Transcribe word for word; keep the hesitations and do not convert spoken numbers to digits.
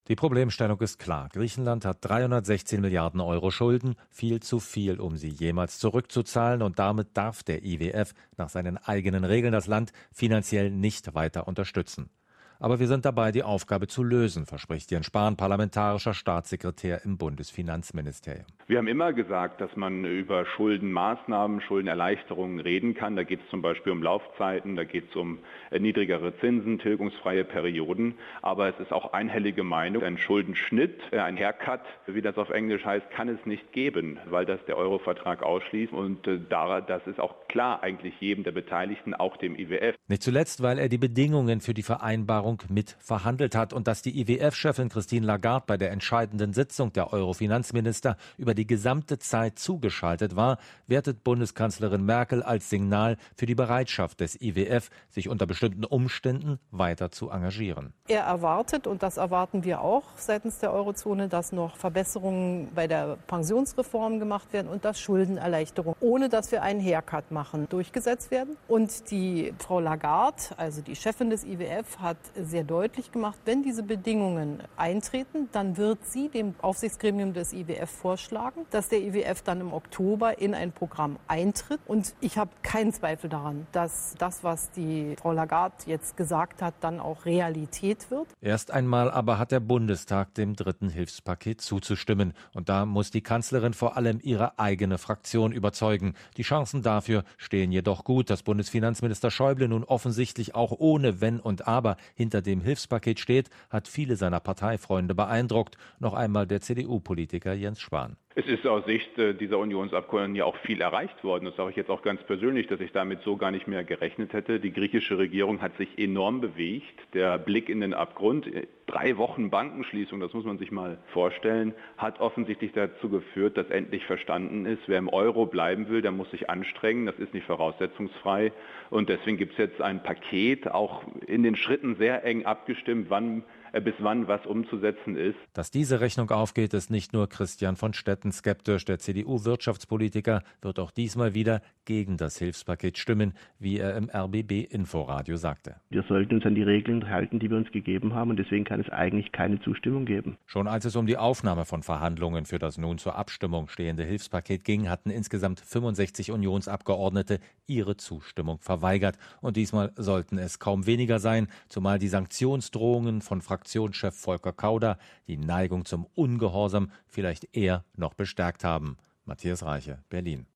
Die Problemstellung ist klar. Griechenland hat dreihundertsechzehn Milliarden Euro Schulden, viel zu viel, um sie jemals zurückzuzahlen. Und damit darf der I W F nach seinen eigenen Regeln das Land finanziell nicht weiter unterstützen. Aber wir sind dabei, die Aufgabe zu lösen, verspricht Jens Spahn, parlamentarischer Staatssekretär im Bundesfinanzministerium. Wir haben immer gesagt, dass man über Schuldenmaßnahmen, Schuldenerleichterungen reden kann. Da geht es zum Beispiel um Laufzeiten, da geht es um niedrigere Zinsen, tilgungsfreie Perioden. Aber es ist auch einhellige Meinung, ein Schuldenschnitt, ein Haircut, wie das auf Englisch heißt, kann es nicht geben, weil das der Euro-Vertrag ausschließt. Und das ist auch klar eigentlich jedem der Beteiligten, auch dem I W F. Nicht zuletzt, weil er die Bedingungen für die Vereinbarung mit verhandelt hat und dass die I W F-Chefin Christine Lagarde bei der entscheidenden Sitzung der Euro-Finanzminister über die gesamte Zeit zugeschaltet war, wertet Bundeskanzlerin Merkel als Signal für die Bereitschaft des I W F, sich unter bestimmten Umständen weiter zu engagieren. Er erwartet, und das erwarten wir auch seitens der Eurozone, dass noch Verbesserungen bei der Pensionsreform gemacht werden und dass Schuldenerleichterungen, ohne dass wir einen Haircut machen, durchgesetzt werden. Und die Frau Lagarde, also die Chefin des I W F, hat sehr deutlich gemacht, wenn diese Bedingungen eintreten, dann wird sie dem Aufsichtsgremium des I W F vorschlagen, dass der I W F dann im Oktober in ein Programm eintritt. Und ich habe keinen Zweifel daran, dass das, was die Frau Lagarde jetzt gesagt hat, dann auch Realität wird. Erst einmal aber hat der Bundestag dem dritten Hilfspaket zuzustimmen. Und da muss die Kanzlerin vor allem ihre eigene Fraktion überzeugen. Die Chancen dafür stehen jedoch gut, dass Bundesfinanzminister Schäuble nun offensichtlich auch ohne Wenn und Aber hinter dem Hilfspaket steht, hat viele seiner Parteifreunde beeindruckt. Noch einmal der C D U-Politiker Jens Spahn. Es ist aus Sicht dieser Unionsabgeordneten ja auch viel erreicht worden. Das sage ich jetzt auch ganz persönlich, dass ich damit so gar nicht mehr gerechnet hätte. Die griechische Regierung hat sich enorm bewegt. Der Blick in den Abgrund, drei Wochen Bankenschließung, das muss man sich mal vorstellen, hat offensichtlich dazu geführt, dass endlich verstanden ist, wer im Euro bleiben will, der muss sich anstrengen. Das ist nicht voraussetzungsfrei. Und deswegen gibt es jetzt ein Paket, auch in den Schritten sehr eng abgestimmt, wann bis wann was umzusetzen ist. Dass diese Rechnung aufgeht, ist nicht nur Christian von Stetten skeptisch. Der C D U-Wirtschaftspolitiker wird auch diesmal wieder gegen das Hilfspaket stimmen, wie er im R B B-Inforadio sagte. Wir sollten uns an die Regeln halten, die wir uns gegeben haben, und deswegen kann es eigentlich keine Zustimmung geben. Schon als es um die Aufnahme von Verhandlungen für das nun zur Abstimmung stehende Hilfspaket ging, hatten insgesamt fünfundsechzig Unionsabgeordnete ihre Zustimmung verweigert. Und diesmal sollten es kaum weniger sein, zumal die Sanktionsdrohungen von Fraktionschef Volker Kauder die Neigung zum Ungehorsam vielleicht eher noch bestärkt haben. Matthias Reiche, Berlin.